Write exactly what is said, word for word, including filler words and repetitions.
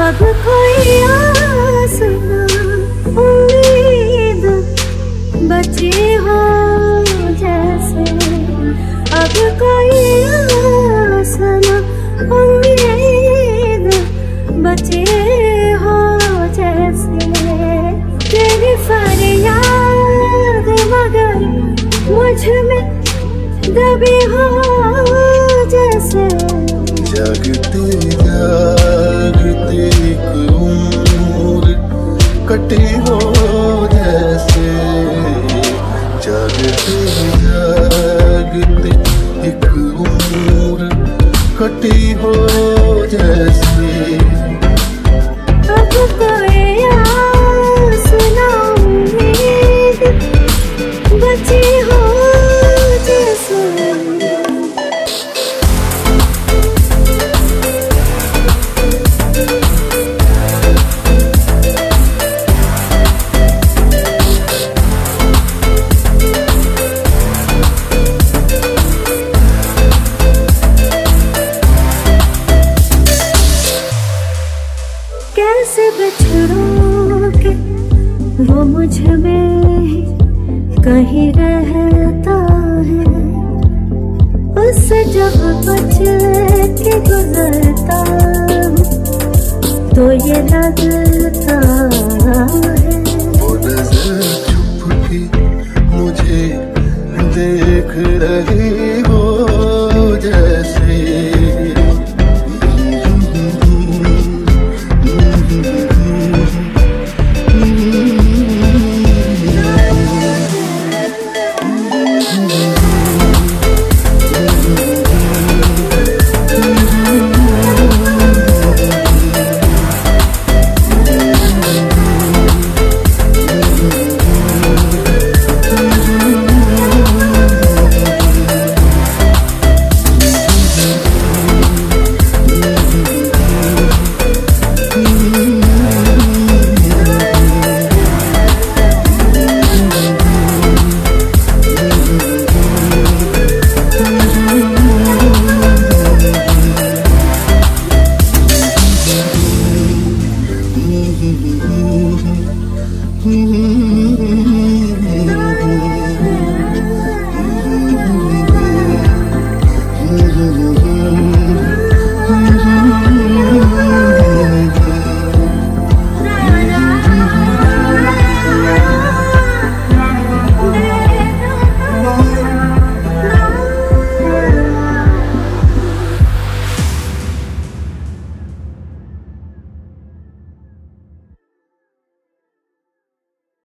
अब कोई आस ना उम्मीद बची हो जैसे, अब कोई आस ना उम्मीद बची हो जैसे। तेरी फरियाद मगर मुझ में दबी हो जैसे। जागते जागते एक उम्र कटी हो जैसे, जागते जागते एक उम्र कटी हो जैसे। अब कोई आस ना उम्मीद बची हो जैसे। कैसे बिछड़ोगे वो मुझ में कहीं रहता है, उससे जब बच के